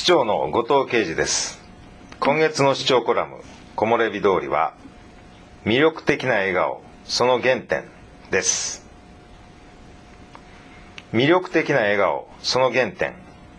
市長の後藤啓二です。今月の市長コラム木漏れ日通りは、魅力的な笑顔その原点です。魅力的な笑顔その原点。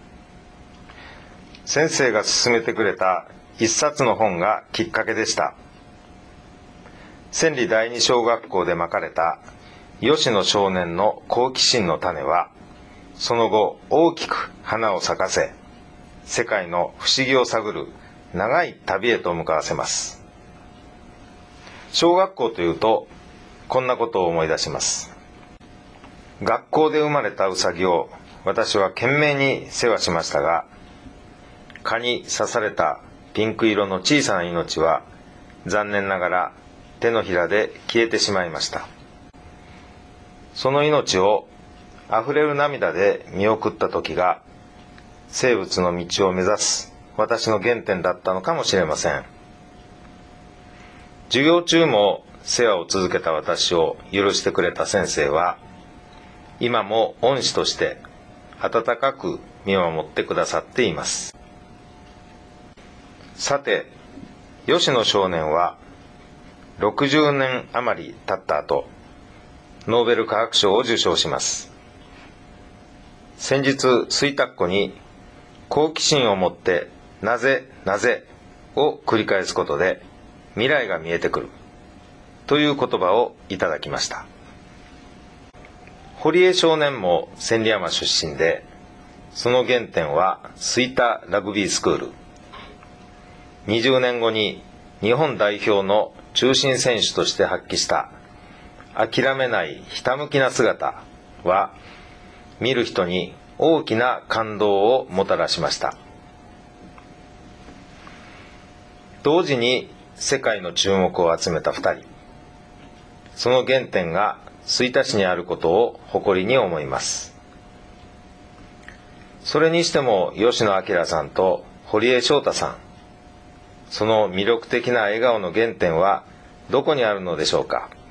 先生が勧めてくれた一冊の本がきっかけでした。千里第二小学校でまかれた吉野少年の好奇心の種は、その後大きく花を咲かせ、世界の不思議を探る長い旅へと向かわせます。小学校というとこんなことを思い出します。学校で生まれたウサギを私は懸命に世話しましたが、蚊に刺されたピンク色の小さな命は残念ながら手のひらで消えてしまいました。その命をあふれる涙で見送った時が、生物の道を目指す私の原点だったのかもしれません。授業中も世話を続けた私を許してくれた先生は、今も恩師として温かく見守ってくださっています。さて、吉野少年は60年余り経った後、ノーベル化学賞を受賞します。先日、吹田っ子に好奇心を持ってなぜなぜを繰り返すことで未来が見えてくるという言葉をいただきました。堀江少年も千里山出身で、その原点は吹田ラグビースクール。20年後に日本代表の中心選手として発揮した諦めないひたむきな姿は、見る人に大きな感動をもたらしました。同時に世界の注目を集めた2人。その原点が吹田市にあることを誇りに思います。それにしても吉野彰さんと堀江翔太さん、その魅力的な笑顔の原点はどこにあるのでしょうか。